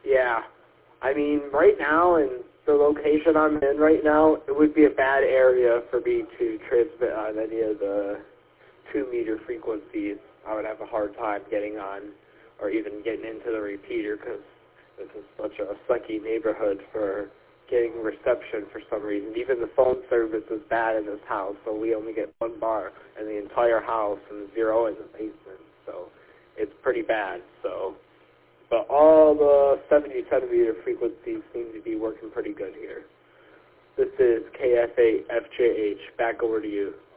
Yeah. I mean, right now, in the location I'm in right now, it would be a bad area for me to transmit on any of the 2-meter frequencies. I would have a hard time getting on or even getting into the repeater because this is such a sucky neighborhood for getting reception for some reason. Even the phone service is bad in this house, so we only get 1 bar in the entire house and 0 in the basement. So it's pretty bad. So, but all the 70 centimeter frequencies seem to be working pretty good here. This is KFA FJH. Back over to you.